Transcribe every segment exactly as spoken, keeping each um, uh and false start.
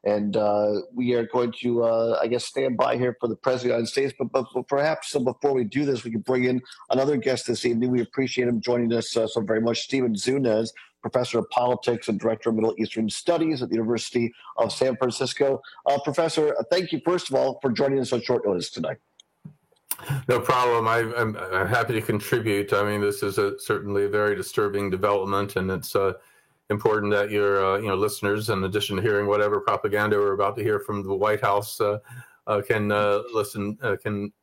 And uh, we are going to, uh, I guess, stand by here for the President of the United States. But, but, but perhaps so before we do this, we can bring in another guest this evening. We appreciate him joining us uh, so very much. Stephen Zunes, Professor of Politics and Director of Middle Eastern Studies at the University of San Francisco. Uh, Professor, thank you, first of all, for joining us on short notice tonight. No problem. I, I'm, I'm happy to contribute. I mean, this is a, certainly a very disturbing development, and it's uh, important that your uh, you know listeners, in addition to hearing whatever propaganda we're about to hear from the White House, uh, uh, can uh, listen, uh, can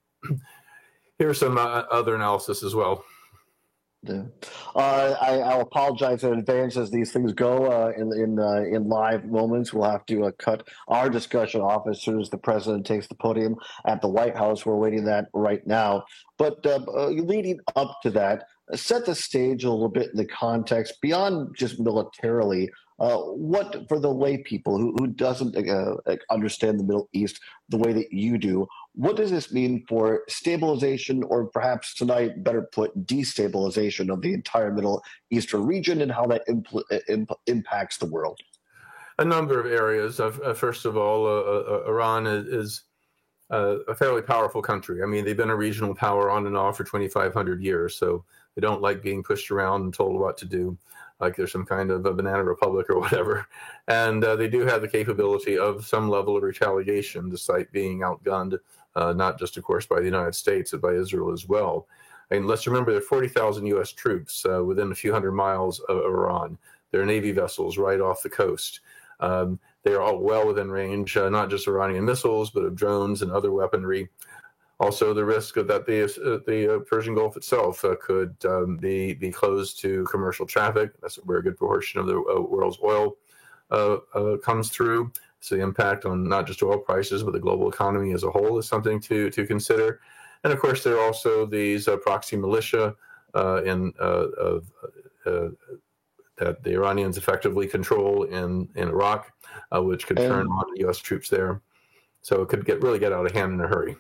hear some uh, other analysis as well. Yeah. Uh, I, I'll apologize in advance as these things go. Uh, in in uh, in live moments, we'll have to uh, cut our discussion off as soon as the president takes the podium at the White House. We're waiting that right now. But uh, uh, leading up to that, set the stage a little bit in the context beyond just militarily. Uh, what for the lay people who, who doesn't uh, understand the Middle East the way that you do, what does this mean for stabilization, or perhaps tonight, better put, destabilization of the entire Middle Eastern region, and how that impl- imp- impacts the world? A number of areas. Uh, first of all, uh, uh, Iran is, is uh, a fairly powerful country. I mean, they've been a regional power on and off for twenty-five hundred years, so they don't like being pushed around and told what to do, like there's some kind of a banana republic or whatever. And uh, they do have the capability of some level of retaliation, despite being outgunned, uh, not just, of course, by the United States, but by Israel as well. And let's remember there are forty thousand U S troops uh, within a few hundred miles of Iran. There are Navy vessels right off the coast. Um, they are all well within range, uh, not just Iranian missiles, but of drones and other weaponry. Also, the risk of that the uh, the uh, Persian Gulf itself uh, could um, be be closed to commercial traffic. That's where a good portion of the uh, world's oil uh, uh, comes through. So the impact on not just oil prices, but the global economy as a whole is something to to consider. And of course, there are also these uh, proxy militia uh, in uh, of, uh, that the Iranians effectively control in in Iraq, uh, which could turn on U S troops there. So it could get really get out of hand in a hurry.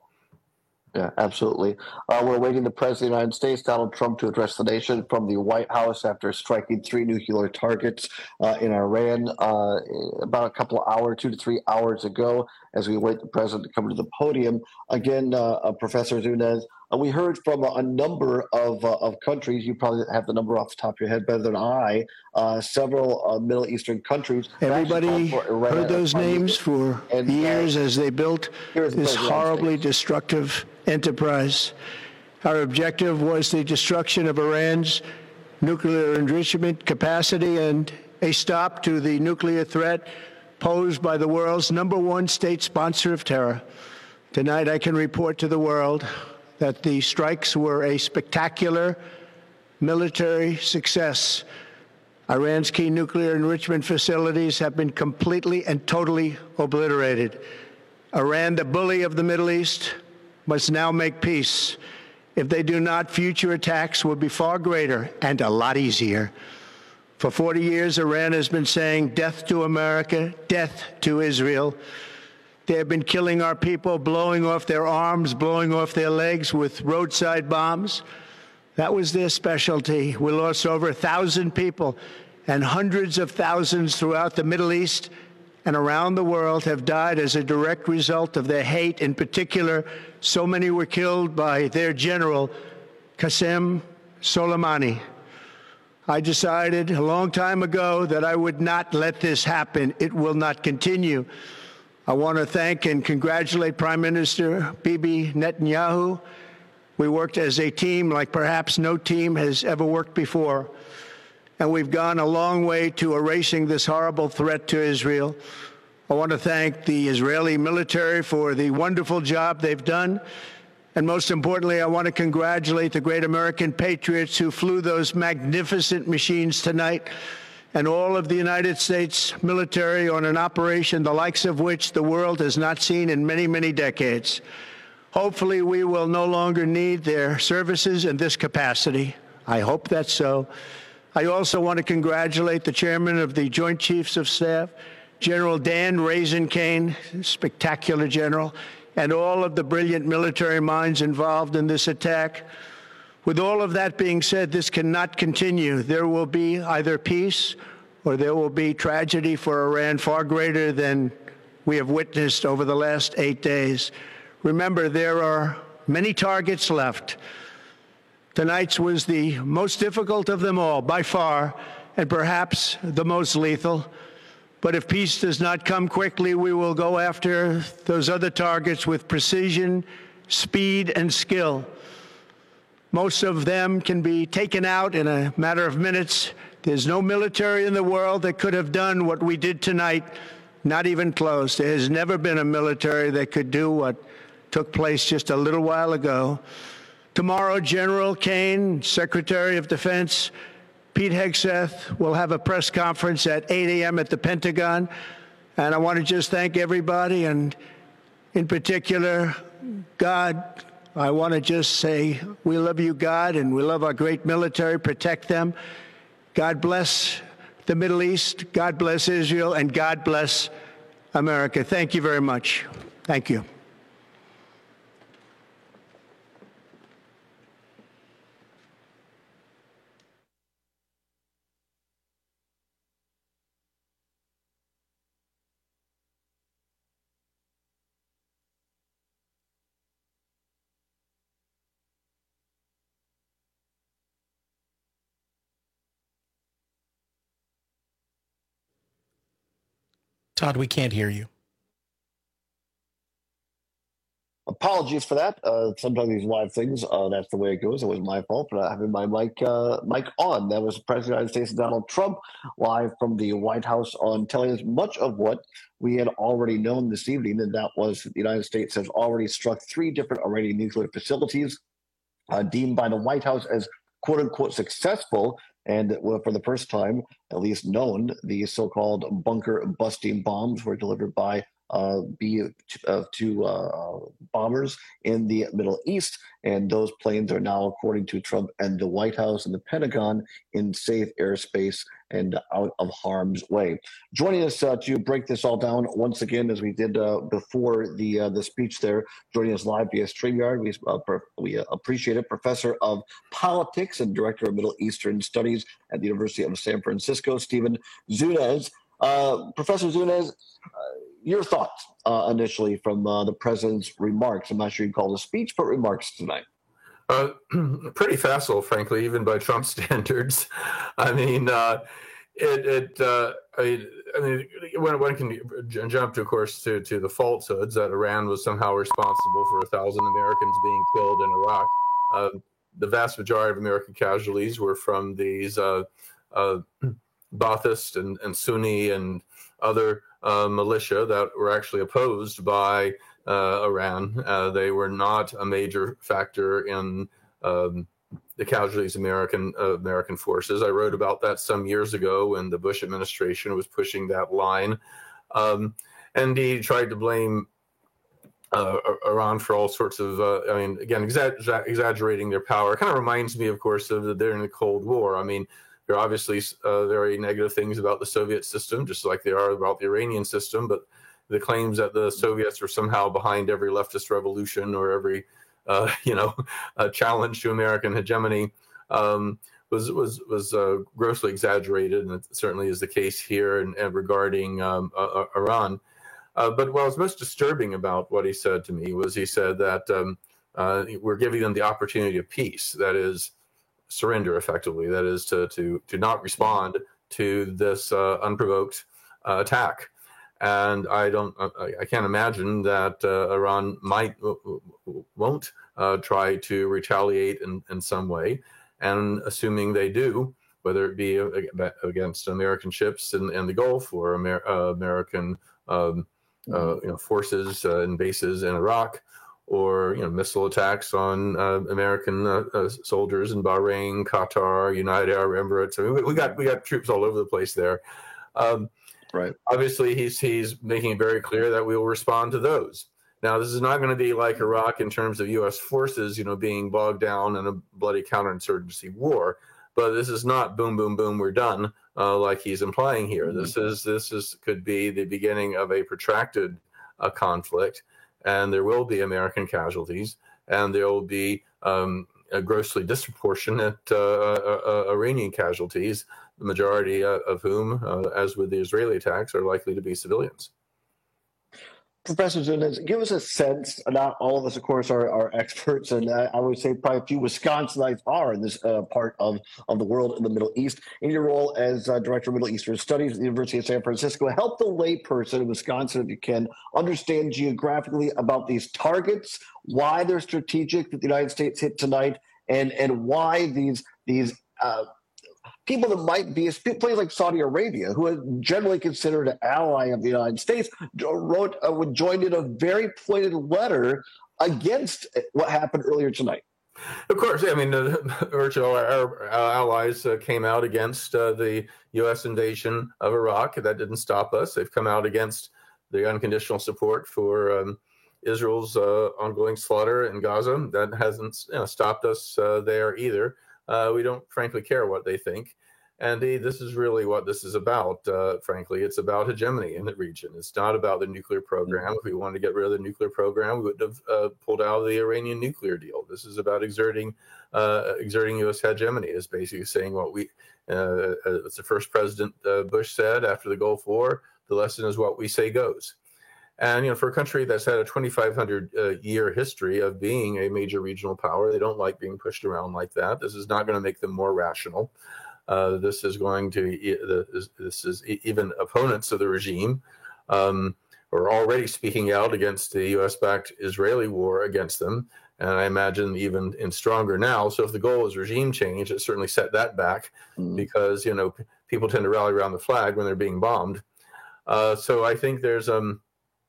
Yeah, absolutely. Uh, we're waiting the President of the United States, Donald Trump, to address the nation from the White House after striking three nuclear targets uh, in Iran uh, about a couple of hours, two to three hours ago, as we wait the president to come to the podium. Again, uh, uh, Professor Zunes, uh, we heard from a, a number of uh, of countries. You probably have the number off the top of your head better than I. Uh, several uh, Middle Eastern countries. Everybody heard those names for and, years uh, as they built this horribly destructive enterprise. Our objective was the destruction of Iran's nuclear enrichment capacity and a stop to the nuclear threat posed by the world's number one state sponsor of terror. Tonight, I can report to the world that the strikes were a spectacular military success. Iran's key nuclear enrichment facilities have been completely and totally obliterated. Iran, the bully of the Middle East, must now make peace. If they do not, future attacks will be far greater and a lot easier. For forty years, Iran has been saying death to America, death to Israel. They have been killing our people, blowing off their arms, blowing off their legs with roadside bombs. That was their specialty. We lost over a thousand people, and hundreds of thousands throughout the Middle East and around the world have died as a direct result of their hate. In particular, so many were killed by their general, Qasem Soleimani. I decided a long time ago that I would not let this happen. It will not continue. I want to thank and congratulate Prime Minister Bibi Netanyahu. We worked as a team like perhaps no team has ever worked before. And we've gone a long way to erasing this horrible threat to Israel. I want to thank the Israeli military for the wonderful job they've done. And most importantly, I want to congratulate the great American patriots who flew those magnificent machines tonight, and all of the United States military on an operation the likes of which the world has not seen in many, many decades. Hopefully, we will no longer need their services in this capacity. I hope that's so. I also want to congratulate the chairman of the Joint Chiefs of Staff, General Dan Raisin-Kane, spectacular general, and all of the brilliant military minds involved in this attack. With all of that being said, this cannot continue. There will be either peace or there will be tragedy for Iran far greater than we have witnessed over the last eight days. Remember, there are many targets left. Tonight's was the most difficult of them all, by far, and perhaps the most lethal. But if peace does not come quickly, we will go after those other targets with precision, speed, and skill. Most of them can be taken out in a matter of minutes. There's no military in the world that could have done what we did tonight, not even close. There has never been a military that could do what took place just a little while ago. Tomorrow, General Kane, Secretary of Defense, Pete Hegseth will have a press conference at eight a.m. at the Pentagon. And I want to just thank everybody, and in particular, God. I want to just say we love you, God, and we love our great military. Protect them. God bless the Middle East. God bless Israel, and God bless America. Thank you very much. Thank you. Todd, we can't hear you. Apologies for that. Uh, sometimes these live things, uh, that's the way it goes. It was my fault for not having my mic uh, mic on. That was President of the United States, Donald Trump, live from the White House, on telling us much of what we had already known this evening, and that was the United States has already struck three different Iranian nuclear facilities, uh, deemed by the White House as quote-unquote successful. And for the first time, at least known, the so-called bunker-busting bombs were delivered by uh, B two uh, bombers in the Middle East. And those planes are now, according to Trump and the White House and the Pentagon, in safe airspace and out of harm's way. Joining us uh, to break this all down once again, as we did uh, before the uh, the speech there, joining us live via StreamYard, we, uh, we uh, appreciate it, Professor of Politics and Director of Middle Eastern Studies at the University of San Francisco, Stephen Zunes. Uh, Professor Zunes, uh, your thoughts uh, initially from uh, the president's remarks. I'm not sure you'd call it a speech, but remarks tonight. Uh, pretty facile, frankly, even by Trump standards. I mean, uh, it, it uh, I, I mean, one, one can jump to, of course, to, to the falsehoods that Iran was somehow responsible for a thousand Americans being killed in Iraq. Uh, the vast majority of American casualties were from these uh, uh, Ba'athist and, and Sunni and other uh, militia that were actually opposed by uh, Iran. Uh, they were not a major factor in um, the casualties of American uh, American forces. I wrote about that some years ago when the Bush administration was pushing that line. Um, and he tried to blame uh, Iran for all sorts of, uh, I mean, again, exa- exaggerating their power. It kind of reminds me, of course, of the, during the Cold War. I mean, there are obviously uh, very negative things about the Soviet system, just like there are about the Iranian system, but the claims that the Soviets were somehow behind every leftist revolution or every, uh, you know, uh, challenge to American hegemony um, was was was uh, grossly exaggerated, and it certainly is the case here and, and regarding um, uh, Iran. Uh, but what was most disturbing about what he said to me was he said that um, uh, we're giving them the opportunity of peace, that is, surrender effectively, that is, to to to not respond to this uh, unprovoked uh, attack. And I don't, I can't imagine that uh, Iran might, won't uh, try to retaliate in, in some way. And assuming they do, whether it be against American ships in, in the Gulf or Amer- uh, American um, uh, you know, forces uh, and bases in Iraq, or you know, missile attacks on uh, American uh, uh, soldiers in Bahrain, Qatar, United Arab Emirates. I mean, we, we got we got troops all over the place there. Um, Right. Obviously, he's he's making it very clear that we will respond to those. Now, this is not going to be like Iraq in terms of U S forces, you know, being bogged down in a bloody counterinsurgency war. But this is not boom, boom, boom, we're done, uh, like he's implying here. Mm-hmm. This is this is could be the beginning of a protracted uh, conflict, and there will be American casualties, and there will be um, a grossly disproportionate uh, uh, uh, Iranian casualties. the majority uh, of whom, uh, as with the Israeli attacks, are likely to be civilians. Professor Zunez, give us a sense. Not all of us, of course, are, are experts, and I, I would say probably a few Wisconsinites are in this uh, part of, of the world in the Middle East. In your role as uh, Director of Middle Eastern Studies at the University of San Francisco, help the layperson in Wisconsin, if you can, understand geographically about these targets, why they're strategic that the United States hit tonight, and and why these these uh, people that might be, places like Saudi Arabia, who are generally considered an ally of the United States, wrote uh, would join in a very pointed letter against what happened earlier tonight. Of course, I mean, uh, virtual our, our allies uh, came out against uh, the U S invasion of Iraq. That didn't stop us. They've come out against the unconditional support for um, Israel's uh, ongoing slaughter in Gaza. That hasn't you know, stopped us uh, there either. Uh, we don't, frankly, care what they think. And the, this is really what this is about, uh, frankly. It's about hegemony in the region. It's not about the nuclear program. If we wanted to get rid of the nuclear program, we would have uh, pulled out of the Iranian nuclear deal. This is about exerting uh, exerting U S hegemony. It's basically saying what we, uh, as the first President uh, Bush said after the Gulf War, the lesson is what we say goes. And, you know, for a country that's had a twenty-five hundred uh, year history of being a major regional power, they don't like being pushed around like that. This is not going to make them more rational. Uh, this is going to, this, this is even opponents of the regime um, are already speaking out against the U S-backed Israeli war against them. And I imagine even in stronger now. So if the goal is regime change, it certainly set that back mm. because, you know, p- people tend to rally around the flag when they're being bombed. Uh, so I think there's, um,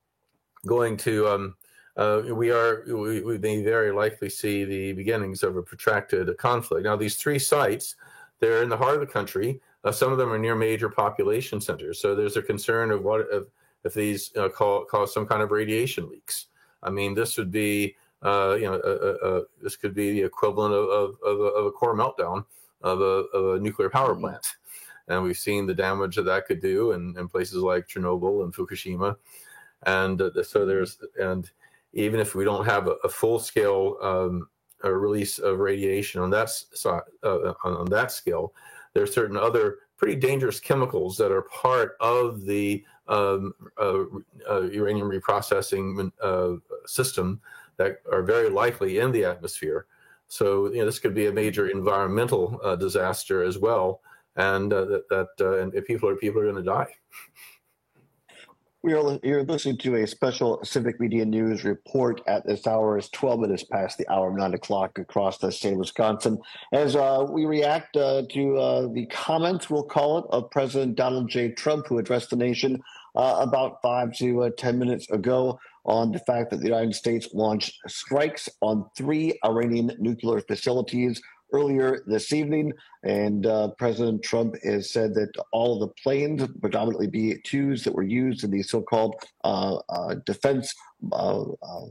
going to um, uh, we are we, we may very likely see the beginnings of a protracted conflict. Now, these three sites, they're in the heart of the country. Uh, some of them are near major population centers. So there's a concern of what if, if these uh, call, cause some kind of radiation leaks. I mean, this would be uh, you know uh, uh, this could be the equivalent of, of, of, a, of a core meltdown of a, of a nuclear power plant. And we've seen the damage that that could do in, in places like Chernobyl and Fukushima. And uh, so there's, and even if we don't have a, a full-scale um, a release of radiation on that uh, on, on that scale, there are certain other pretty dangerous chemicals that are part of the um, uh, uh, uranium reprocessing uh, system that are very likely in the atmosphere. So, you know, this could be a major environmental uh, disaster as well, and uh, that, that uh, and people are people are going to die. We are you're listening to a special Civic Media News report at this hour. It's twelve minutes past the hour of nine o'clock across the state of Wisconsin. As uh, we react uh, to uh, the comments, we'll call it, of President Donald J. Trump, who addressed the nation uh, about five to uh, ten minutes ago on the fact that the United States launched strikes on three Iranian nuclear facilities earlier this evening, and uh, President Trump has said that all of the planes, predominantly B twos that were used in the so-called uh, uh, defense uh, uh,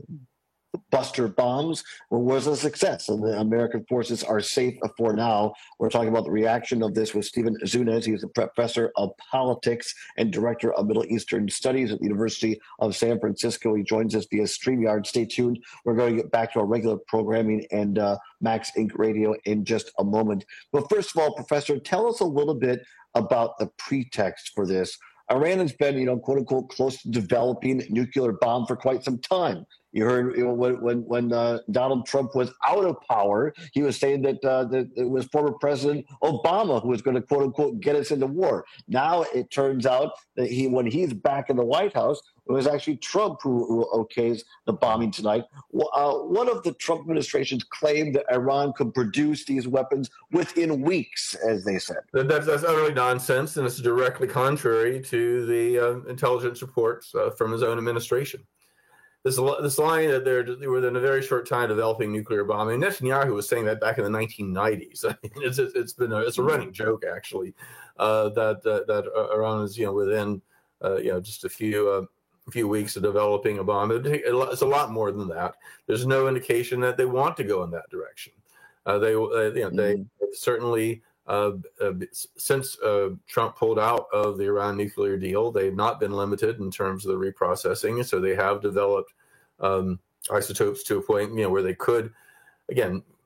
buster bombs, was a success, and the American forces are safe for now. We're talking about the reaction of this with Stephen Zunez. He's a professor of politics and director of Middle Eastern Studies at the University of San Francisco. He joins us via StreamYard. Stay tuned. We're going to get back to our regular programming and uh, Max Incorporated. Radio in just a moment. But first of all, Professor, tell us a little bit about the pretext for this. Iran has been, you know, quote unquote, close to developing a nuclear bomb for quite some time. You heard you know, when when, when uh, Donald Trump was out of power, he was saying that, uh, that it was former President Obama who was going to, quote unquote, get us into war. Now it turns out that he, when he's back in the White House, it was actually Trump who, who okays the bombing tonight. Uh, one of the Trump administration's claimed that Iran could produce these weapons within weeks, as they said. That's, that's utterly nonsense, and it's directly contrary to the uh, intelligence reports uh, from his own administration. This, this line that they're within a very short time developing nuclear bombing. Netanyahu was saying that back in the nineteen nineties. I mean, it's it's been a, it's a running joke actually uh, that uh, that Iran is you know within uh, you know just a few uh, a few weeks of developing a bomb. It's a lot more than that. There's no indication that they want to go in that direction. Uh, they uh, you know they mm-hmm. certainly. Uh, uh, since uh, Trump pulled out of the Iran nuclear deal, they've not been limited in terms of the reprocessing. So they have developed um, isotopes to a point, you know, where they could, again,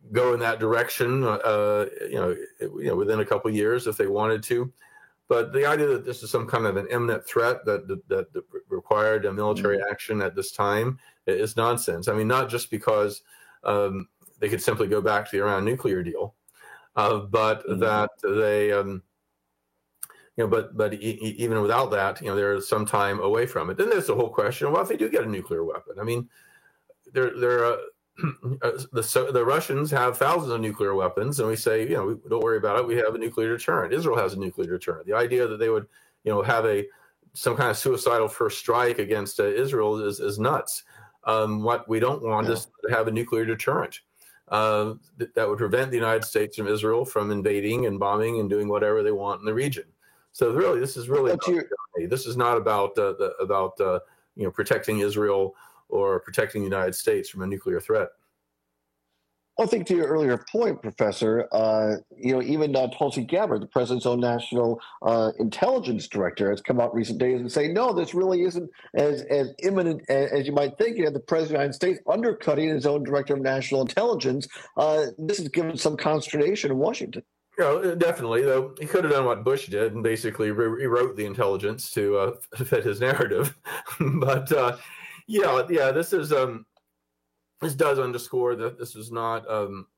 go in that direction, uh, you know, you know, within a couple of years if they wanted to. But the idea that this is some kind of an imminent threat that that, that required a military mm-hmm. action at this time is nonsense. I mean, not just because um, they could simply go back to the Iran nuclear deal, uh, but mm-hmm. that they, um, you know, but but e- even without that, you know, they're some time away from it. Then there's the whole question: well, if they do get a nuclear weapon, I mean, they're they're. Uh, the the Russians have thousands of nuclear weapons, and we say, you know, don't worry about it. We have a nuclear deterrent. Israel has a nuclear deterrent. The idea that they would, you know, have a some kind of suicidal first strike against uh, Israel is is nuts. Um, what we don't want yeah. is to have a nuclear deterrent uh, that, that would prevent the United States from Israel from invading and bombing and doing whatever they want in the region. So really, this is really about, this is not about uh, the, about uh, you know protecting Israel or protecting the United States from a nuclear threat. Well, I think to your earlier point, Professor, uh, you know, even uh, Tulsi Gabbard, the president's own national uh, intelligence director, has come out recent days and say, no, this really isn't as, as imminent as, as you might think. You have the president of the United States undercutting his own director of national intelligence. Uh, this has given some consternation in Washington. You know, definitely, though he could have done what Bush did and basically rewrote the intelligence to uh, fit his narrative. but, uh, yeah, yeah, this is... Um, This does underscore that this was not um,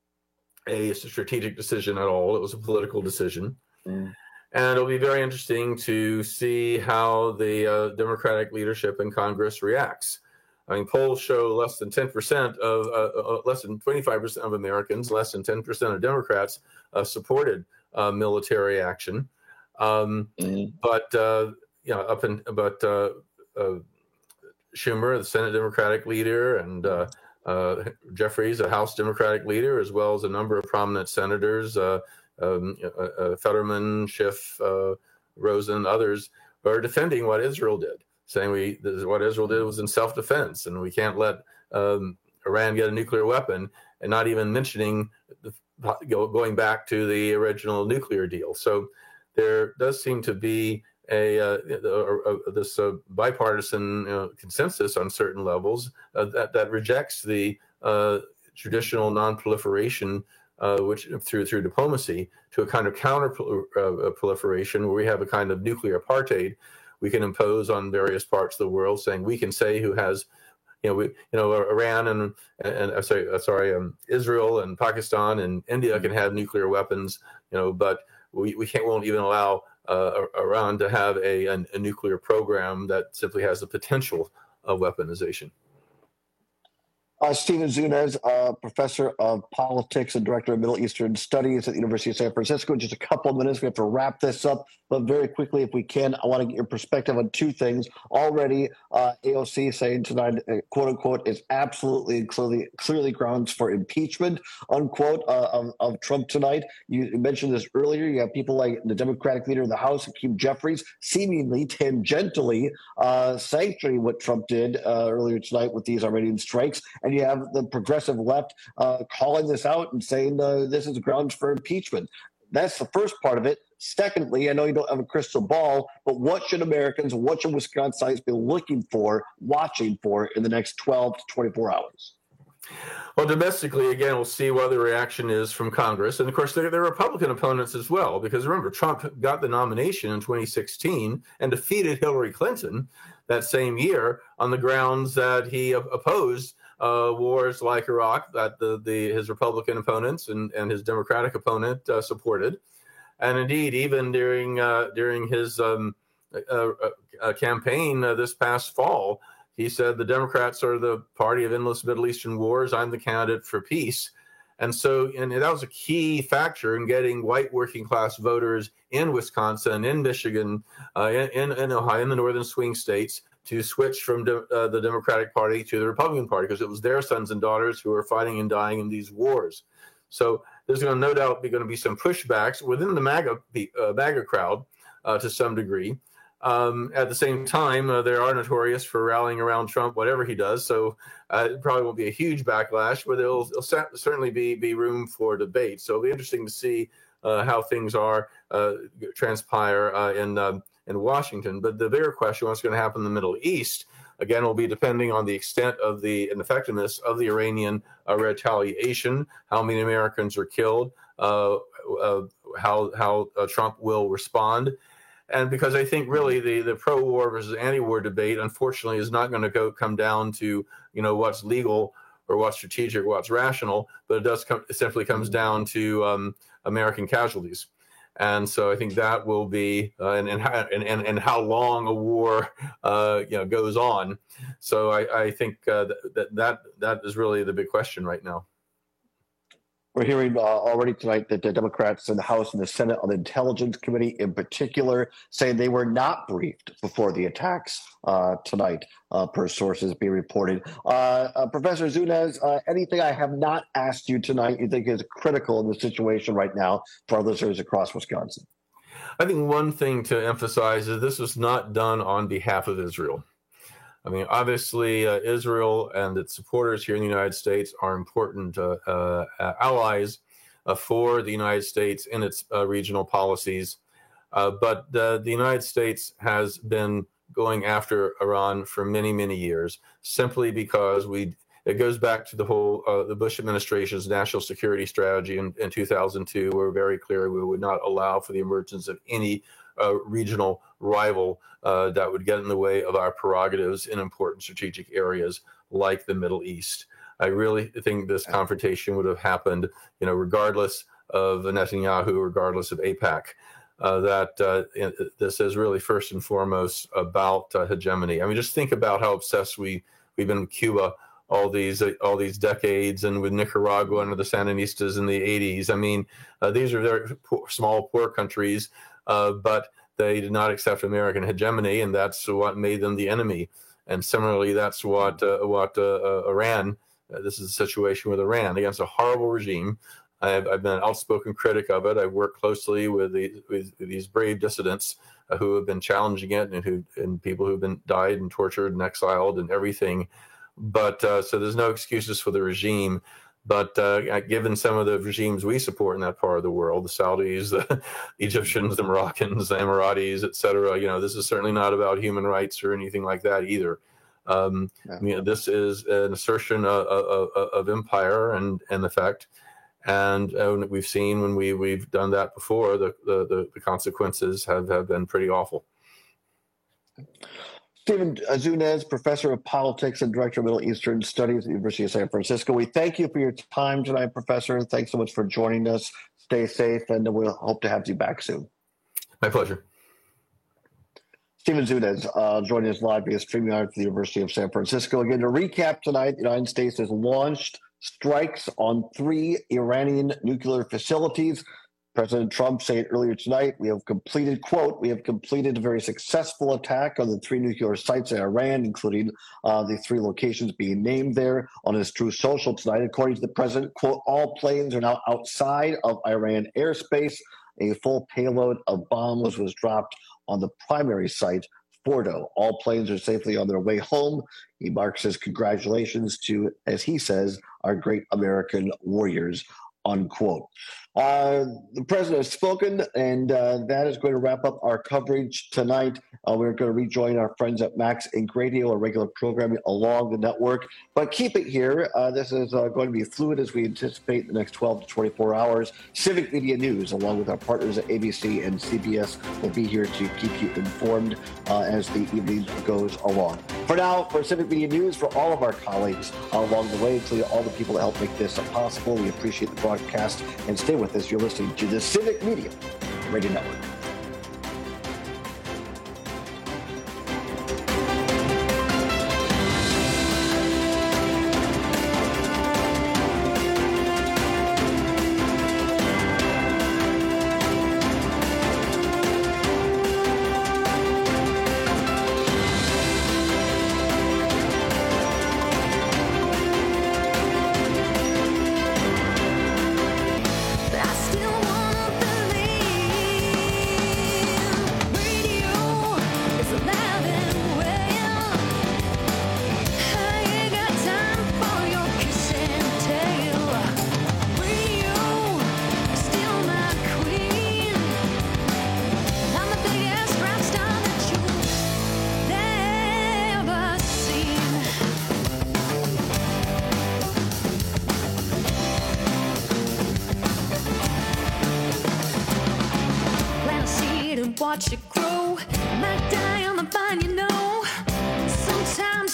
a strategic decision at all. It was a political decision. Mm. And it'll be very interesting to see how the uh, Democratic leadership in Congress reacts. I mean, polls show less than ten percent of, uh, uh, less than twenty-five percent of Americans, less than ten percent of Democrats uh, supported uh, military action. Um, mm. But, uh, you know, up in, but, uh, uh, Schumer, the Senate Democratic leader, and uh, uh, Jeffries, a House Democratic leader, as well as a number of prominent senators, uh, um, uh, uh, Fetterman, Schiff, uh, Rosen, others, are defending what Israel did, saying we this, what Israel did was in self-defense, and we can't let um, Iran get a nuclear weapon, and not even mentioning the, going back to the original nuclear deal. So there does seem to be A, uh, uh, uh, this uh, bipartisan uh, consensus on certain levels uh, that that rejects the uh, traditional non-proliferation, uh, which through through diplomacy, to a kind of counter uh, proliferation where we have a kind of nuclear apartheid we can impose on various parts of the world, saying we can say who has, you know, we, you know, Iran and and uh, sorry, uh, sorry, um, Israel and Pakistan and India can have nuclear weapons, you know, but we we can't won't even allow Uh, Iran to have a, a, a nuclear program that simply has the potential of weaponization. Uh, Stephen Zunes, uh, professor of politics and director of Middle Eastern Studies at the University of San Francisco. Just a couple of minutes. We have to wrap this up, but very quickly, if we can, I want to get your perspective on two things. Already, uh, A O C saying tonight, uh, quote unquote, is absolutely clearly clearly grounds for impeachment, unquote, uh, of, of Trump tonight. You mentioned this earlier. You have people like the Democratic leader of the House, Hakeem Jeffries, seemingly tangentially uh, sanctioning what Trump did uh, earlier tonight with these Iranian strikes. And you have the progressive left uh, calling this out and saying uh, this is grounds for impeachment. That's the first part of it. Secondly, I know you don't have a crystal ball, but what should Americans, what should Wisconsinites be looking for, watching for in the next twelve to twenty-four hours? Well, domestically, again, we'll see what the reaction is from Congress. And, of course, there, there are Republican opponents as well, because remember, Trump got the nomination in twenty sixteen and defeated Hillary Clinton that same year on the grounds that he opposed Uh, wars like Iraq that the, the his Republican opponents and, and his Democratic opponent uh, supported, and indeed even during uh, during his um, uh, uh, campaign uh, this past fall, he said the Democrats are the party of endless Middle Eastern wars. I'm the candidate for peace, and so and that was a key factor in getting white working class voters in Wisconsin, in Michigan, uh, in, in Ohio, in the northern swing states, to switch from de- uh, the Democratic Party to the Republican Party, because it was their sons and daughters who were fighting and dying in these wars. So there's going to no doubt be going to be some pushbacks within the MAGA, uh, MAGA crowd uh, to some degree. Um, at the same time, uh, they are notorious for rallying around Trump, whatever he does. So uh, it probably won't be a huge backlash, but it'll, it'll certainly be, be room for debate. So it'll be interesting to see uh, how things are uh, transpire uh, in um, in Washington. But the bigger question, what's going to happen in the Middle East, again, will be depending on the extent of the and effectiveness of the Iranian uh, retaliation, how many Americans are killed, uh, uh, how how uh, Trump will respond. And because I think really the, the pro-war versus anti-war debate, unfortunately, is not going to go come down to, you know, what's legal or what's strategic, what's rational, but it does come, it simply comes down to um, American casualties. And so I think that will be, uh, and, and, and, and how long a war, uh, you know, goes on. So I, I think uh, that, that that is really the big question right now. We're hearing uh, already tonight that the Democrats in the House and the Senate on the Intelligence Committee in particular saying they were not briefed before the attacks uh, tonight, uh, per sources being reported. Uh, uh, Professor Zunez, uh, anything I have not asked you tonight you think is critical in the situation right now for our listeners across Wisconsin? I think one thing to emphasize is this was not done on behalf of Israel. I mean, obviously, uh, Israel and its supporters here in the United States are important uh, uh, allies uh, for the United States in its uh, regional policies. Uh, but uh, the United States has been going after Iran for many, many years, simply because we. It goes back to the whole uh, the Bush administration's national security strategy in, in two thousand two. We were very clear we would not allow for the emergence of any uh, regional rival uh, that would get in the way of our prerogatives in important strategic areas like the Middle East. I really think this confrontation would have happened, you know, regardless of Netanyahu, regardless of AIPAC. Uh, that uh, this is really first and foremost about uh, hegemony. I mean, just think about how obsessed we we've been with Cuba all these uh, all these decades, and with Nicaragua under the Sandinistas in the eighties. I mean, uh, these are very poor, small, poor countries, uh, but they did not accept American hegemony, and that's what made them the enemy. And similarly, that's what uh, what uh, uh, Iran. Uh, this is a situation with Iran against a horrible regime. I've, I've been an outspoken critic of it. I've worked closely with, the, with these brave dissidents uh, who have been challenging it, and who and people who've been died and tortured and exiled and everything. But uh, so there's no excuses for the regime. But uh, given some of the regimes we support in that part of the world, the Saudis, the Egyptians, the Moroccans, the Emiratis, et cetera, you know, this is certainly not about human rights or anything like that either. Um, yeah. You know, this is an assertion of, of, of empire and, and effect. And uh, we've seen when we, we've done that before, the, the, the consequences have, have been pretty awful. Stephen Zunez, professor of politics and director of Middle Eastern Studies at the University of San Francisco. We thank you for your time tonight, Professor. Thanks so much for joining us. Stay safe, and we'll hope to have you back soon. My pleasure. Stephen Zunez uh, joining us live via StreamYard at the University of San Francisco. Again, to recap tonight, the United States has launched strikes on three Iranian nuclear facilities. President Trump said earlier tonight, we have completed, quote, we have completed a very successful attack on the three nuclear sites in Iran, including uh, the three locations being named there. On his Truth Social tonight, according to the president, quote, all planes are now outside of Iran airspace. A full payload of bombs was dropped on the primary site, Fordo. All planes are safely on their way home. He marks his congratulations to, as he says, our great American warriors, unquote. Uh, the president has spoken, and uh, that is going to wrap up our coverage tonight. Uh, we're going to rejoin our friends at Max Inc Radio, a regular programming along the network. But keep it here. Uh, this is uh, going to be fluid as we anticipate the next twelve to twenty-four hours. Civic Media News, along with our partners at A B C and C B S, will be here to keep you informed uh, as the evening goes along. For now, for Civic Media News, for all of our colleagues uh, along the way, including all the people that help make this possible, we appreciate the broadcast, and stay with us. You're listening to the Civic Media Radio Network. I still wanna believe.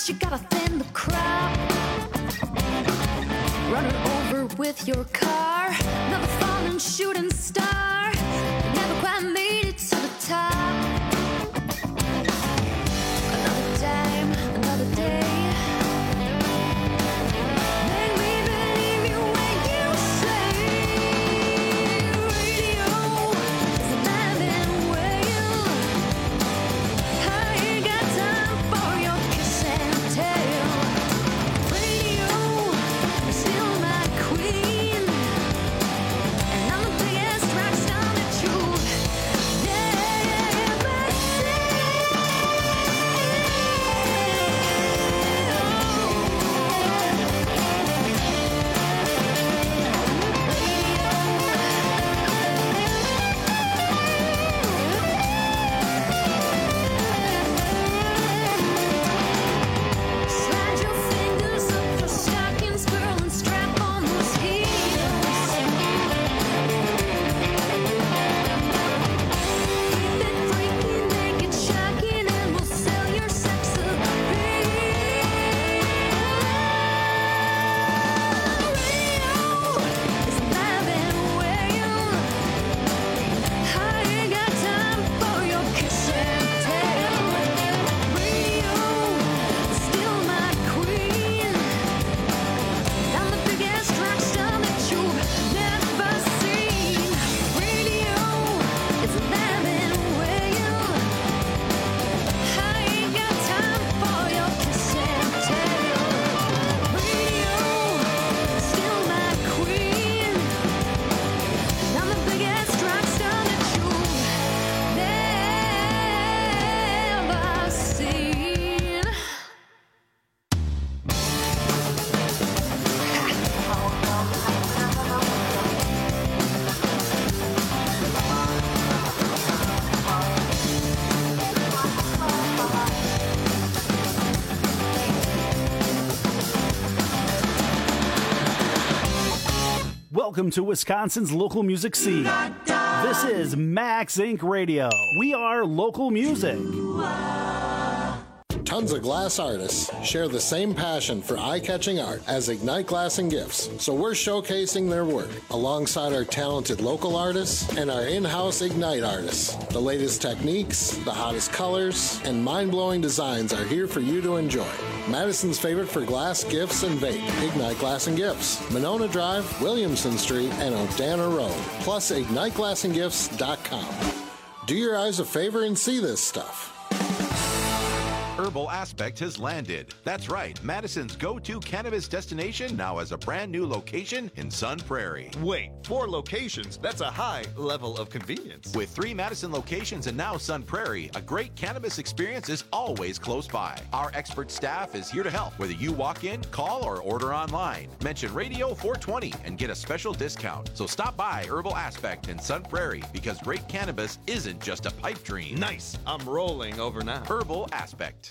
you gotta thin the crowd. Run it over with your car. Another falling shooting star. Never quite made it to the top. Another time, another day. Make me believe you when you say radio is alive and well. I ain't got time for your kiss and tell. Radio is still my queen, and I'm the biggest rock star that you've never Slide your fingers up your stockings, girl, and strap on those heels. Keep it freaky, make it shocking, and we'll sell your sex appeal. Radio is alive and well. I ain't got time for your kiss and tell. Radio is still my queen. I'm the biggest rock star that you've never seen. Radio is alive and well. I ain't got time for your kiss and tell. Radio is still my queen. I'm the biggest rock star that you've never seen. Welcome to Wisconsin's local music scene. This is Max Incorporated. Radio. We are local music. Tons of glass artists share the same passion for eye-catching art as Ignite Glass and Gifts, so we're showcasing their work alongside our talented local artists and our in-house Ignite artists. The latest techniques, the hottest colors, and mind-blowing designs are here for you to enjoy. Madison's favorite for glass, gifts, and vape, Ignite Glass and Gifts. Monona Drive, Williamson Street, and Odana Road. Plus, ignite glass and gifts dot com. Do your eyes a favor and see this stuff. Herbal Aspect has landed. That's right, Madison's go-to cannabis destination now has a brand new location in Sun Prairie. Wait, four locations? That's a high level of convenience. With three Madison locations and now Sun Prairie, a great cannabis experience is always close by. Our expert staff is here to help, whether you walk in, call, or order online. Mention Radio four twenty and get a special discount. So stop by Herbal Aspect in Sun Prairie, because great cannabis isn't just a pipe dream. Nice. I'm rolling over now. Herbal Aspect.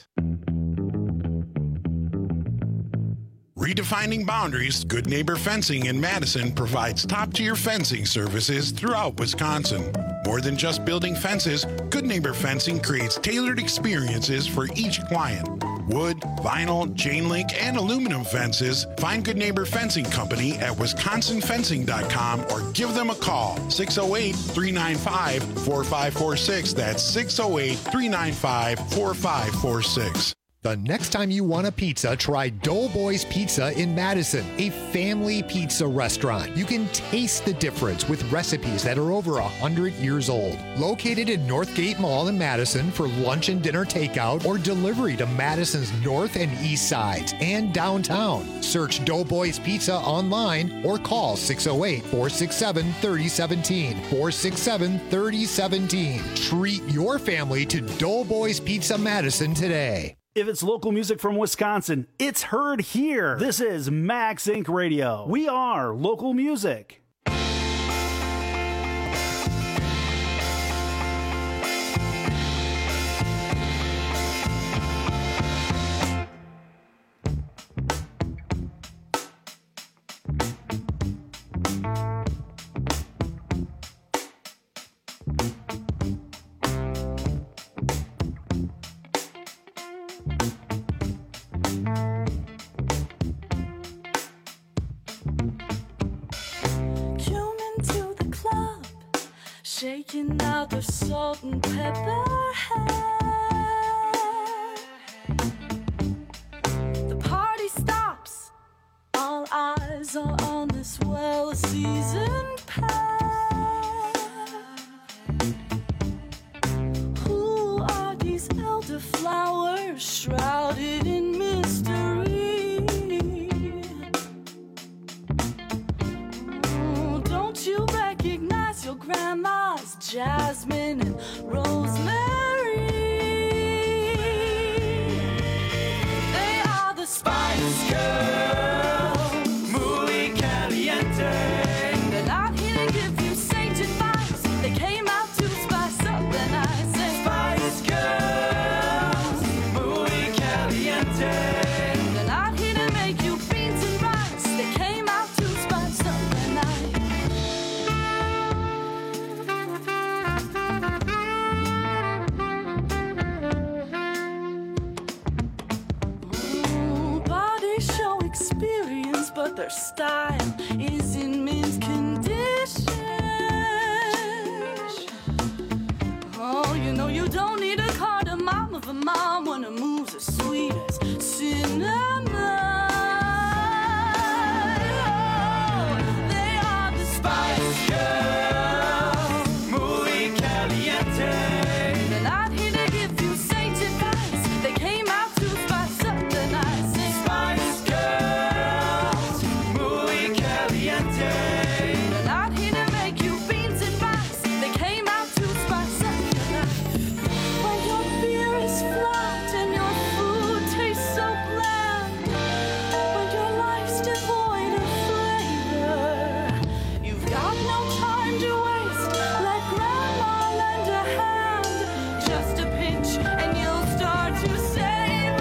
Redefining boundaries, Good Neighbor Fencing in Madison provides top-tier fencing services throughout Wisconsin. More than just building fences, Good Neighbor Fencing creates tailored experiences for each client. Wood, vinyl, chain link, and aluminum fences. Find Good Neighbor Fencing Company at wisconsin fencing dot com or give them a call, six oh eight, three nine five, four five four six. That's six oh eight, three nine five, four five four six. The next time you want a pizza, try Doughboys Pizza in Madison, a family pizza restaurant. You can taste the difference with recipes that are over one hundred years old. Located in Northgate Mall in Madison for lunch and dinner takeout or delivery to Madison's north and east sides and downtown. Search Doughboys Pizza online or call six oh eight, four six seven, three oh one seven, four six seven, three oh one seven. Treat your family to Doughboys Pizza Madison today. If it's local music from Wisconsin, it's heard here. This is Max Incorporated. Radio. We are local music. shaking out their salt and pepper hair. The party stops, all eyes are on this well-seasoned pair. Who are these elderflowers shrouded in mystery? Oh, don't you recognize your grandma's jasmine and rosemary? They are the Spice Girls, muy caliente. They're not here to give you sage advice. They came out to spice up the night. Say, Spice Girls, muy caliente. They're not here to make you beans and rice. They came out to spice up the night. Ooh, body show experience, but their style is in mint condition. Oh, you know you don't need a cardamom of a mom when her moves are sweet as cinnamon. Oh, they are the Spice Girls, muy caliente. They're not here to give you sage advice. They came out to spice up the night. Say, Spice Girls, muy caliente. They're not here to make you beans and rice. They came out to spice up the night. When your beer is flat and your food tastes so bland, when your life's devoid of flavor, you've got no time to waste. Let grandma lend a hand, just a pinch and you'll start to savor.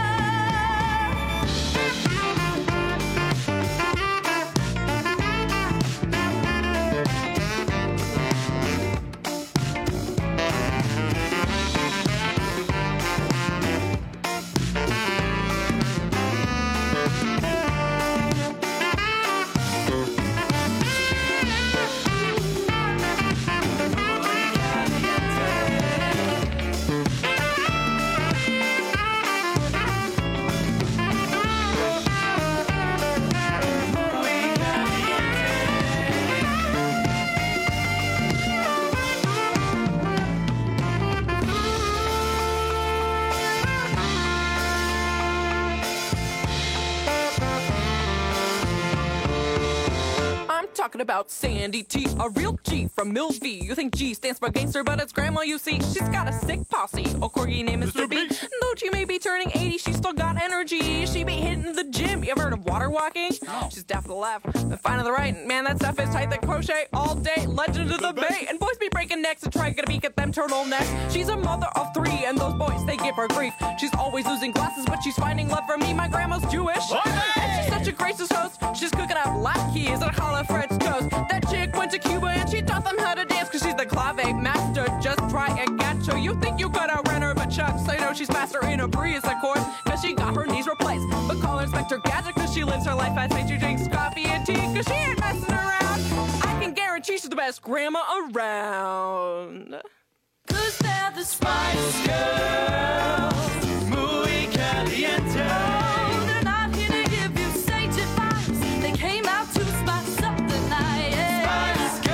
I'm talking about Sandy T, a real G from Mill V. You think G stands for gangster, but it's grandma, you see. She's got a sick posse, a corgi named Mister B. Though she may be turning eighty, she's still got energy. She be hitting the gym. You ever heard of water walking? She's deaf to the left and fine to the right. Man, that stuff is tight. That crochet all day. Legend of the Bay. And boys be breaking necks and trying to beat at them turtlenecks. She's a mother of three, and those boys, they give her grief. She's always losing glasses, but she's finding love from me. My grandma's Jewish. And she's such a gracious host. She's cooking up latkes and hollow French toast. That chick went to Cuba and she taught them how to dance, cause she's the clave master. Just try and catch her. You think you could outrun her, but Chuck say no, she's faster in a breeze, of course, cause she got her knees replaced. But call her Inspector Gadget, cause she lives her life fast paced. She drinks coffee and tea, cause she ain't messing around. I can guarantee she's the best grandma around. Cause they're the Spice Girls, muy caliente. Oh, they're not here to give you sage advice. They came out to spice up the night. Yeah. Spice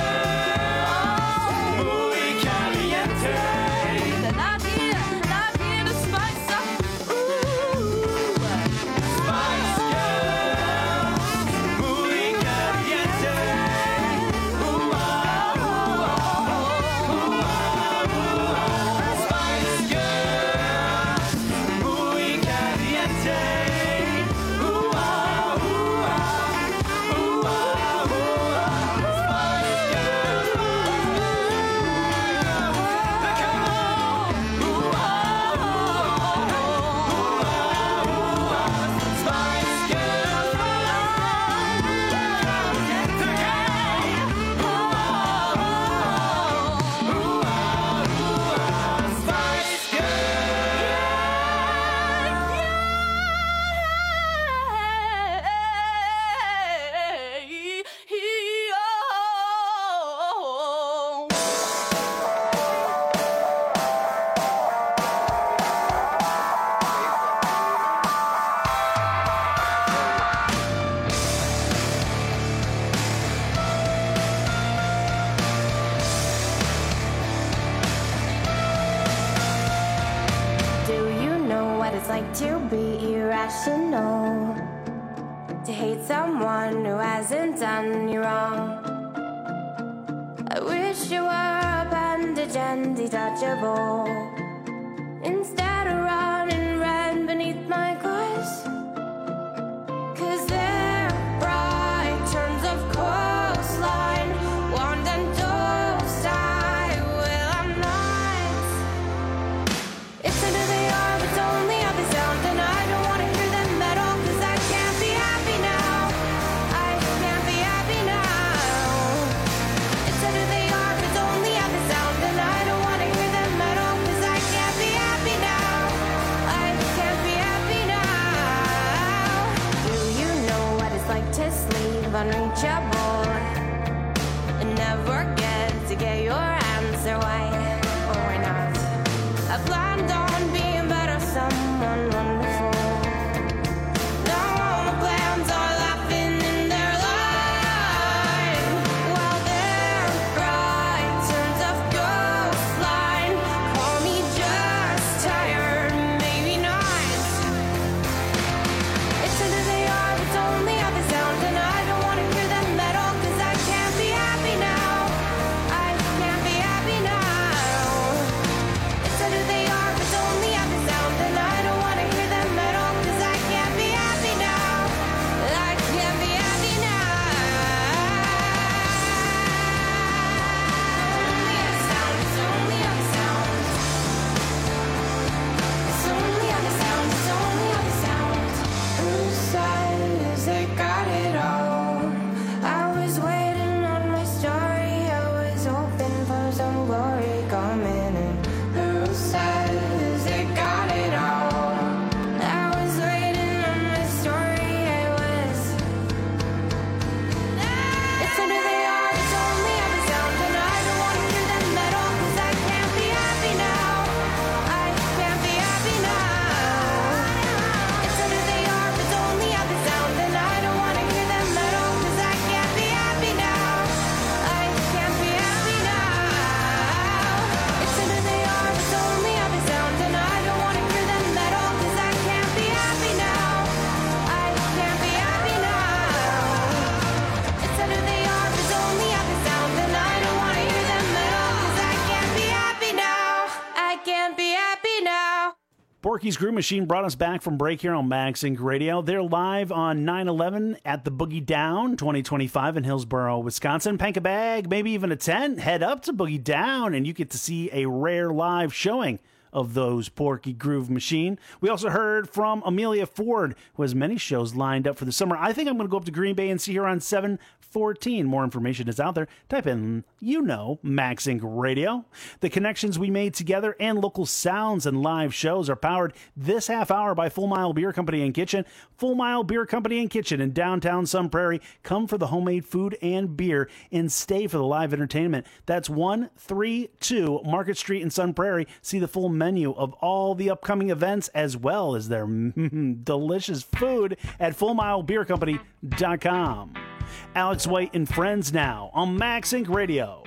Girls, muy caliente. They're not here, not here to spice up. Ooh. Spice Girls, muy caliente. Ooh, ah, ooh, ah, ooh, ah, ooh, ah. Spice Girls, muy caliente. to be irrational, to hate someone who hasn't done you wrong. I wish you were a bandage and detachable, instead of running red beneath my clothes. Cause they're bright turns of coastline, warmed and toast. I will, I'm not. It's under they are, but only how they sound, and I don't wanna hear them at all. Cause I can't be happy now, I can't be happy now. It's under they are, but only how they sound, and I don't wanna hear them at all. Cause I can't be happy now, I can't be happy now. Do you know what it's like to sleep unreachable and never get to get your answer? Why or why not? I planned on being better, someone wonderful. Now all my plans are laughing in their line. While their bright turns of ghostline call me just tired, maybe not. It's under they are, but only how they sound, and I don't wanna hear them at all. Cause I can't be happy now, I can't be happy now. It's under they are, but only how they sound, and I don't wanna hear them at all. Cause I can't be happy now, I can't be happy now. Only how they sound, it's only how they sound. It's only how they sound, it's only how they sound. Who says they got it all? I was waiting on my story, I was hoping for some glory coming in. Who says they got it all? I was waiting on my story, I was. It's under they are, it's only how they sound, and I don't wanna hear them at all. Cause I can't be happy now, I can't be happy now. It's under they are, but only how they sound, and I don't wanna hear them at all. Cause I can't be happy now, I can't be happy now. It's under they are, but only how they sound, and I don't wanna hear them at all. Cause I can't be happy now, I can't be happy now. It's under they are, but only how they sound, and I don't wanna hear them at all. Cause I can't be happy now, I can't be happy now. Borky's Groove Machine brought us back from break here on Max Inc Radio. They're live on nine eleven at the Boogie Down twenty twenty-five in Hillsboro, Wisconsin. Pack a bag, maybe even a tent. Head up to Boogie Down and you get to see a rare live showing of those Porky Groove Machine. We also heard from Amelia Ford, who has many shows lined up for the summer. I think I'm going to go up to Green Bay and see her on seven fourteen. More information is out there. Type in, you know, Max Inc Radio. The connections we made together and local sounds and live shows are powered this half hour by Full Mile Beer Company and Kitchen. Full Mile Beer Company and Kitchen in downtown Sun Prairie. Come for the homemade food and beer and stay for the live entertainment. That's one thirty-two Market Street in Sun Prairie. See the full menu of all the upcoming events as well as their delicious food at full mile beer company dot com. Alex White and Friends now on Max Inc Radio.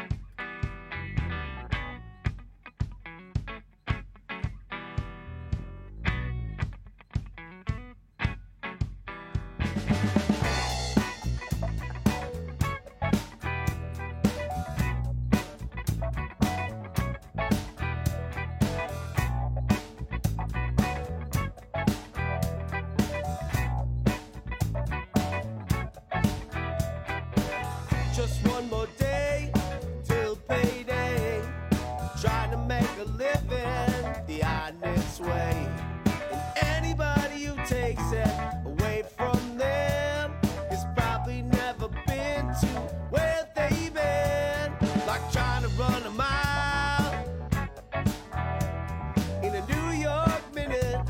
Just one more day till payday. Trying to make a living the honest way. And anybody who takes it away from them has probably never been to where they've been. Like trying to run a mile in a New York minute.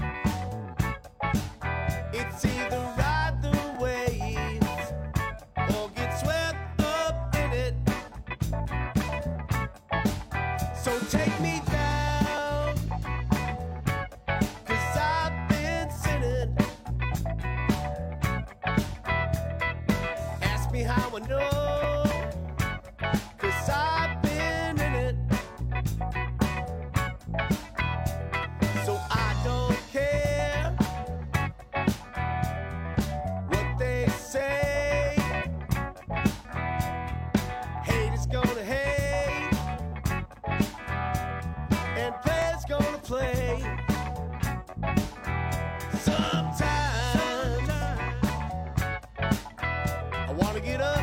It's either ride the waves or get swept up in it. So take me down, 'cause I've been sinning. Sometimes I wanna get up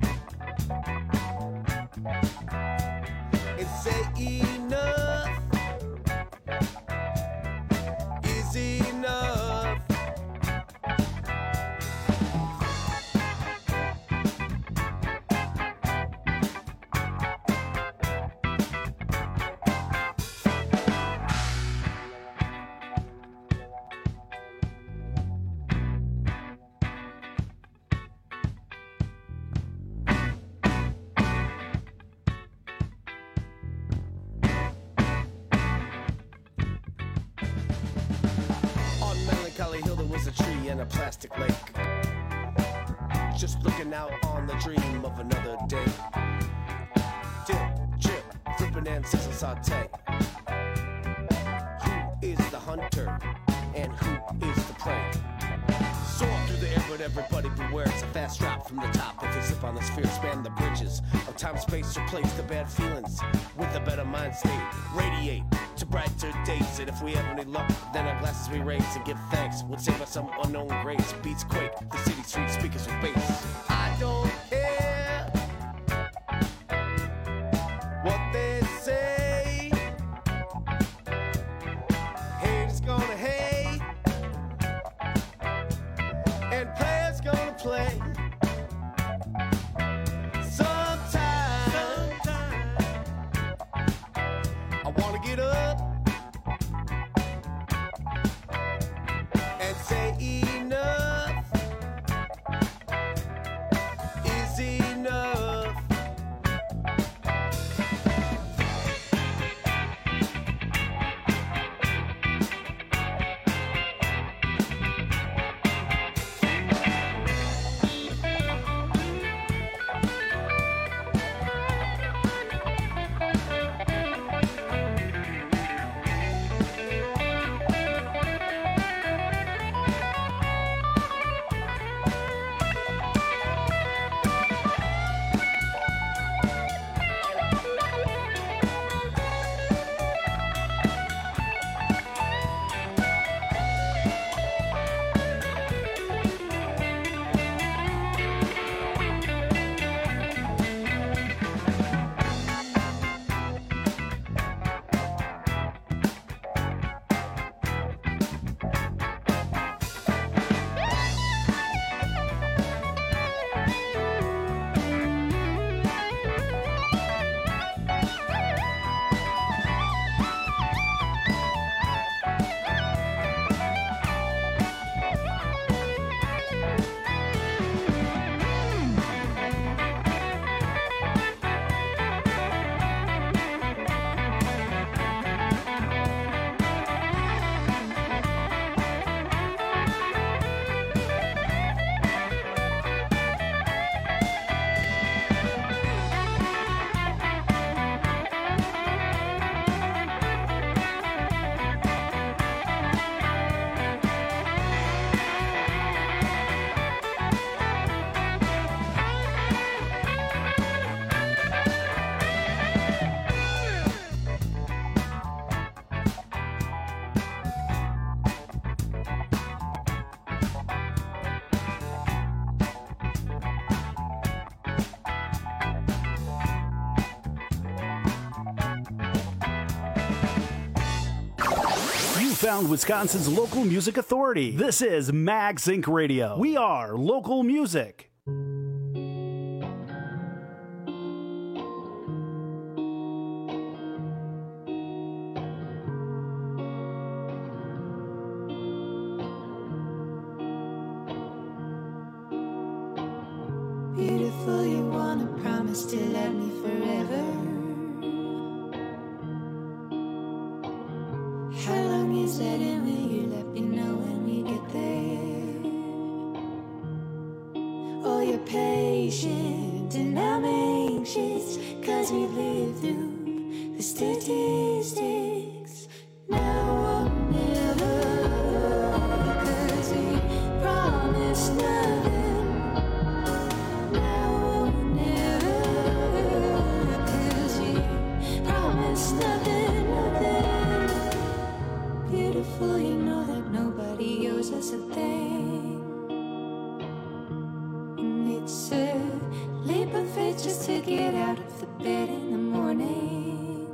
and say enough is enough. On Melancholy Hill there was a tree and a plastic lake, just looking out on the dream of another day. Dip, chip, flipping and sizzle saute. Who is the hunter and who is the prey? Soar through the air, but everybody beware. It's a fast drop from the top. If you slip on the sphere, span the bridges of time, space, replace the bad feelings with a better mind state. Radiate to brighter days, and if we have any luck, then our glasses we raise and give thanks. We'll save us some unknown grace. Beats quake, the city street speakers with bass. I don't care what they say. Haters gonna hate, and players gonna play. Sometimes, I wanna get up and say enough is enough. Found Wisconsin's local music authority. This is MagSync Radio. We are local music. Beautiful, you wanna promise to love me forever. How long is that, and will you let me know when we get there? Oh, you're patient and I'm anxious, 'cause we've lived through the statistics. Now or never, 'cause we promised nothing. Now or never, 'cause we promised nothing, nothing. Beautiful, you know that nobody owes us was a thing. And it's a leap of faith just to get out of the bed in the morning.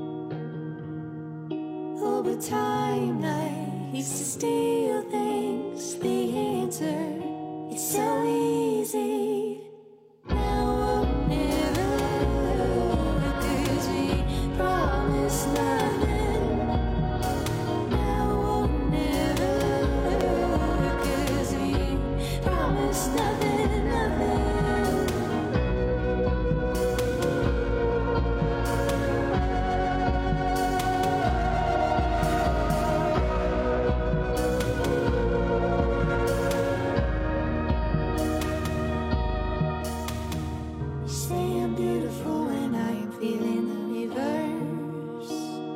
Oh, but time likes to steal things. The answer is so easy. Now or never, 'cause we promised nothing. Now or never, 'cause we promised nothing, nothing. You say I'm beautiful when I am feeling the reverse.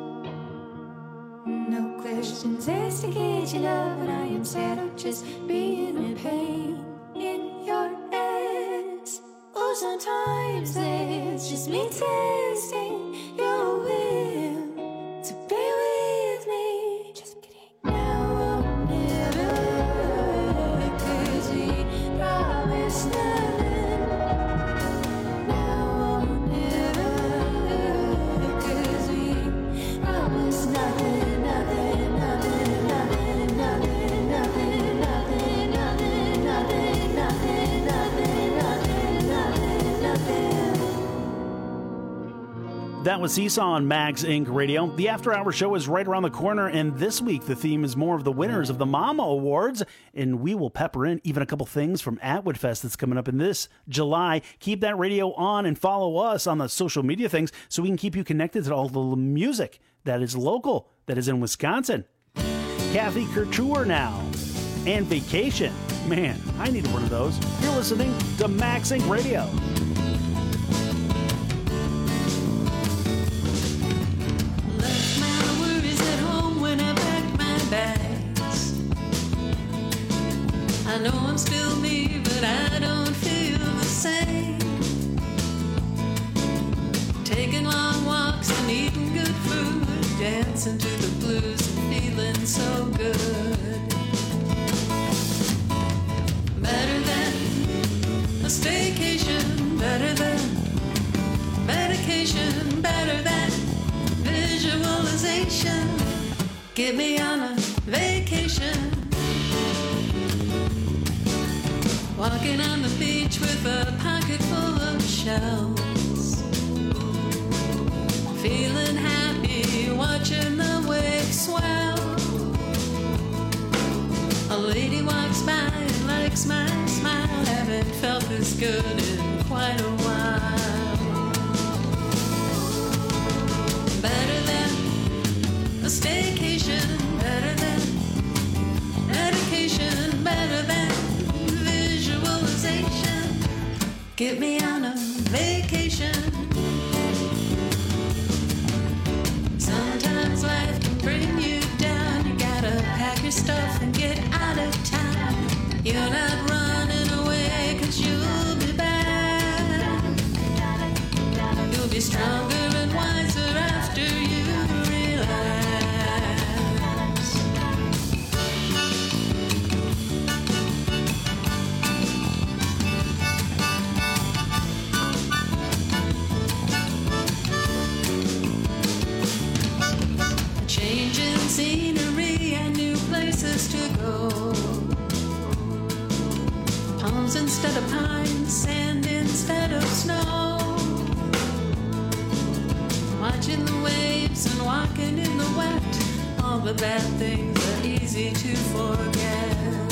No questions asked to gauge your love when I am sad or just being in pain in your ass. Oh, sometimes it's just me testing your will to be with me. Just kidding. Now or never, 'cause we promised nothing. Now or never, 'cause we promised nothing, nothing, nothing, nothing, nothing, nothing, nothing, nothing, nothing, nothing, nothing, nothing, nothing, nothing. That was Seesaw on Mags Incorporated. Radio. The After Hour Show is right around the corner, and this week the theme is more of the winners of the Mama Awards, and we will pepper in even a couple things from Atwood Fest that's coming up in this July. Keep that radio on and follow us on the social media things so we can keep you connected to all the music that is local, that is in Wisconsin. Kathy Couture now, and Vacation. Man, I need one of those. You're listening to Max Inc Radio. Left my worries at home when I packed my bags. I know I'm still me, but I don't feel the same. Taking long walks and eating good food, dancing to the blues and feeling so good. Better than a staycation, better than medication, better than visualization. Get me on a vacation. Walking on the beach with a pocket full of shells. Feeling happy, watching the waves swell. A lady walks by and likes my smile. Haven't felt this good in quite a while. Better than a staycation, better than medication, better than visualization. Get me on a vacation. Sometimes life can bring you down. You gotta pack your stuff and get out of town. You're not running away, 'cause you'll be back. You'll be stronger and wiser after you relax. Changing scenery and new places to go. Palms instead of pines, sand instead of snow. Watching the waves and walking in the wet. All the bad things are easy to forget.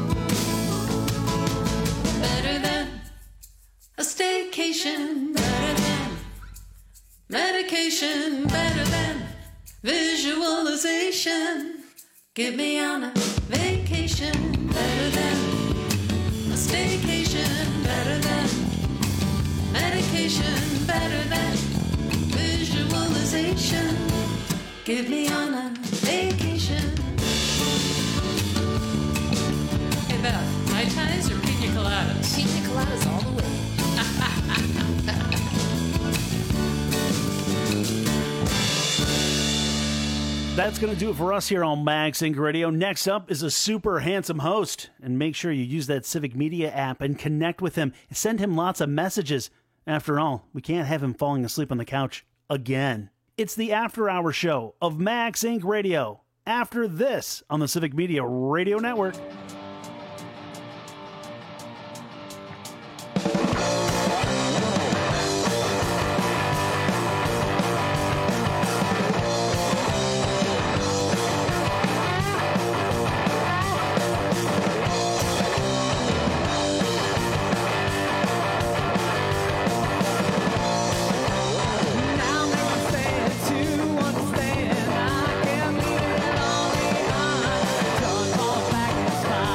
Better than a staycation, better than medication, better than visualization. Get me on a vacation, better than a staycation, better than medication, better than visualization. Get me on a vacation. Hey Beth, Mai Tais or pina coladas? Pina coladas all the way. That's going to do it for us here on MagSync Radio. Next up is a super handsome host. And make sure you use that Civic Media app and connect with him. Send him lots of messages. After all, we can't have him falling asleep on the couch again. It's the After Hour Show of MagSync Radio. After this on the Civic Media Radio Network. Understand, I can't leave it all behind. Don't fall back and smile.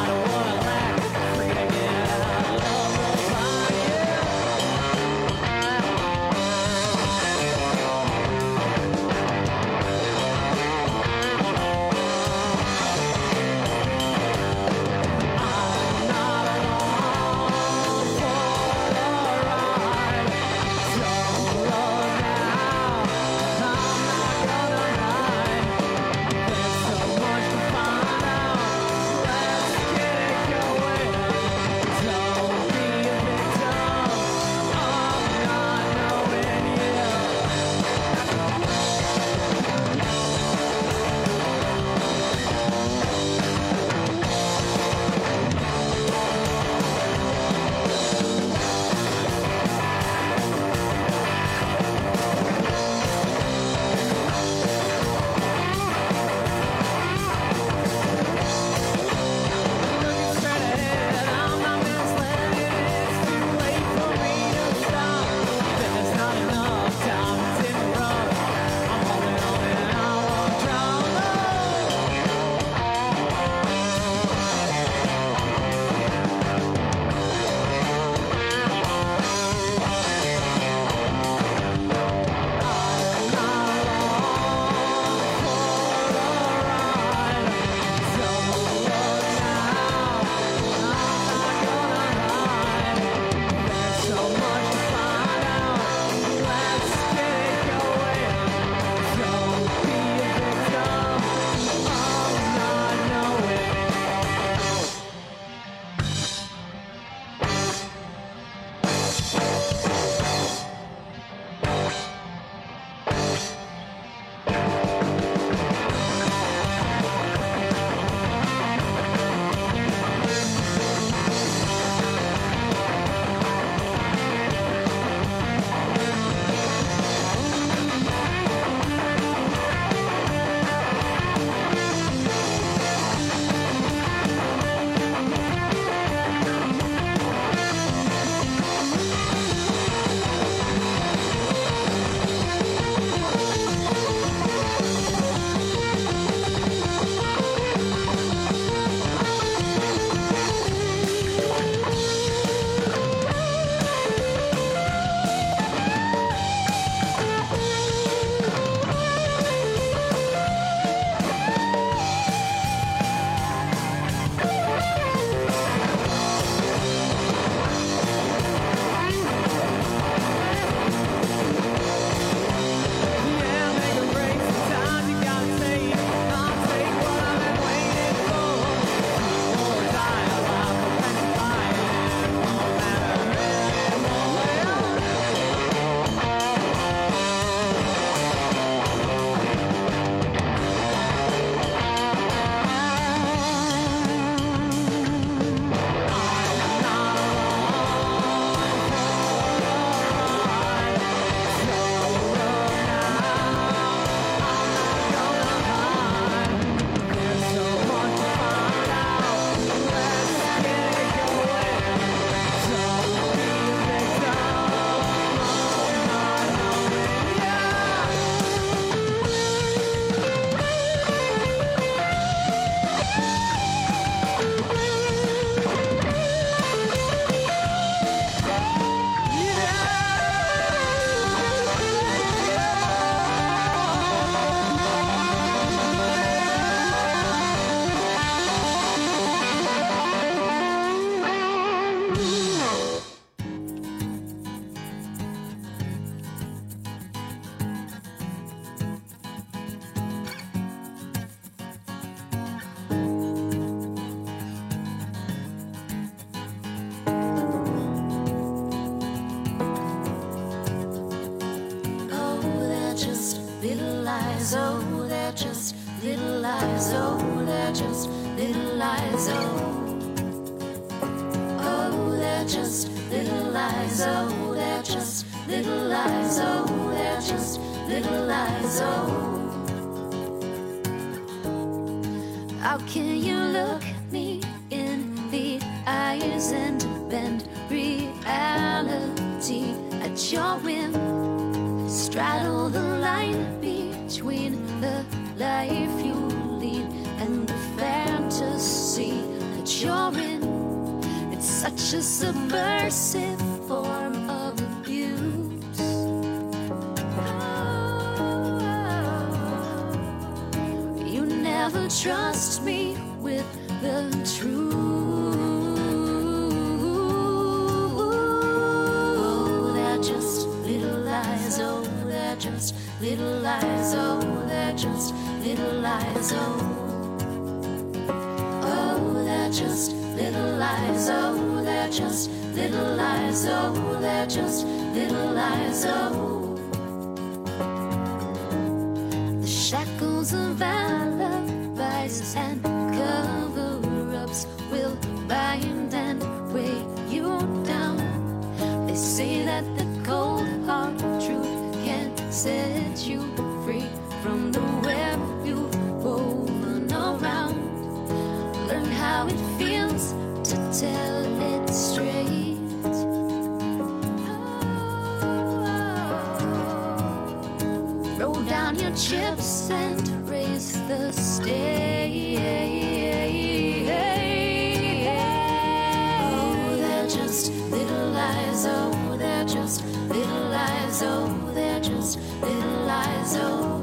just little lies, oh, they're just little lies, oh, they're just little lies, oh. How can you look me in the eyes and bend reality at your whim? Straddle the line between the life you lead and the fantasy that you're in. It's such a subversive form of abuse. Oh, you never trust me with the truth. Oh, they're just little lies, oh, they're just little lies, oh, they're just little lies, oh. Oh, they're just little lies, oh, they're just little lies, oh, they're just little lies, oh. The shackles of alibis and cover-ups will bind and weigh you down. They say that the cold hard truth can set you free from the web you've woven around. Learn how it feels to tell it straight. Oh, roll down your chips and raise the stage. Oh, they're just little lies, oh, they're just little lies, oh, they're just little lies, oh.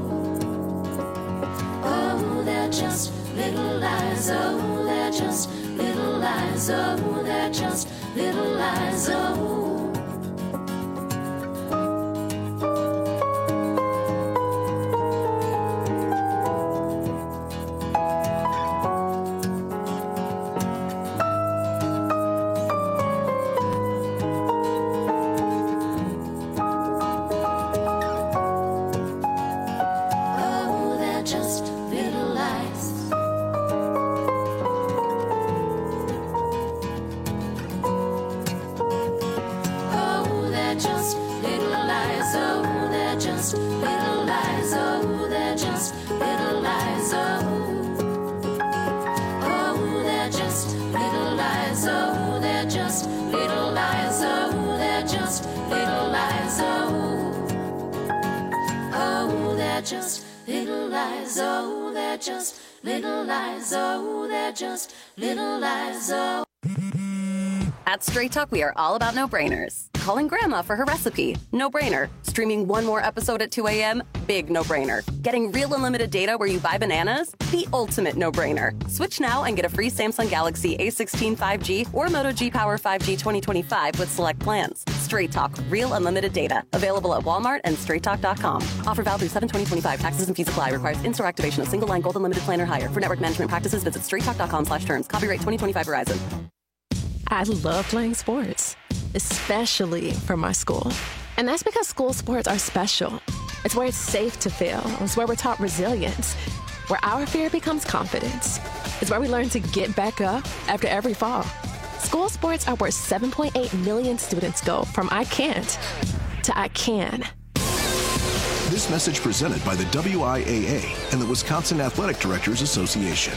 Oh, they're just little lies, oh, they're just little lies, oh, they're just little lies, oh. Oh, they're just little lies. Oh, they're just little lies, oh, they're just little lies, oh, they're just little lies, oh. Oh, they're just little lies, oh, they're just little lies, oh, they're just little lies, oh. Oh, they're just little lies, oh, they're just little lies, oh, they're just little lies, oh. At Straight Talk, we are all about no-brainers. Calling grandma for her recipe, no-brainer. Streaming one more episode at two a.m., big no-brainer. Getting real unlimited data where you buy bananas, the ultimate no-brainer. Switch now and get a free Samsung Galaxy A sixteen five G or Moto G Power five G twenty twenty-five with select plans. Straight Talk, real unlimited data. Available at Walmart and straight talk dot com. Offer valid through seven twenty twenty-five. Taxes and fees apply. Requires in-store activation of single line gold unlimited plan or higher. For network management practices, visit straight talk dot com slash terms. Copyright twenty twenty-five Verizon. I love playing sports, especially for my school. And that's because school sports are special. It's where it's safe to fail. It's where we're taught resilience, where our fear becomes confidence. It's where we learn to get back up after every fall. School sports are where seven point eight million students go from I can't to I can. This message presented by the W I A A and the Wisconsin Athletic Directors Association.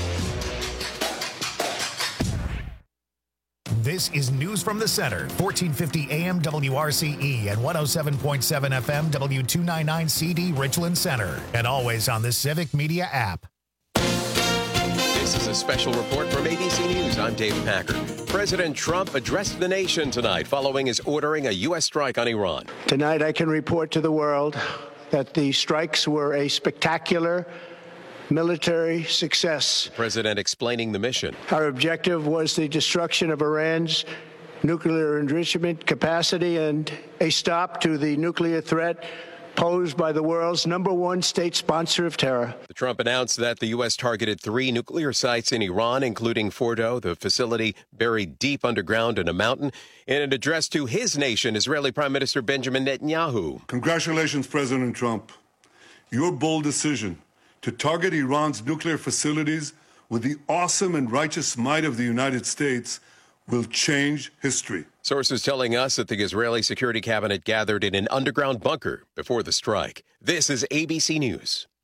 This is News from the Center, fourteen fifty A M W R C E and one oh seven point seven F M W two ninety-nine C D Richland Center, and always on the Civic Media app. This is a special report from A B C News. I'm Dave Packard. President Trump addressed the nation tonight following his ordering a U S strike on Iran. Tonight, I can report to the world that the strikes were a spectacular military success. The president explaining the mission. Our objective was the destruction of Iran's nuclear enrichment capacity and a stop to the nuclear threat posed by the world's number one state sponsor of terror. Trump announced that the U S targeted three nuclear sites in Iran, including Fordo, the facility buried deep underground in a mountain. In an address to his nation, Israeli Prime Minister Benjamin Netanyahu. Congratulations, President Trump. Your bold decision to target Iran's nuclear facilities with the awesome and righteous might of the United States will change history. Sources telling us that the Israeli security cabinet gathered in an underground bunker before the strike. This is A B C News.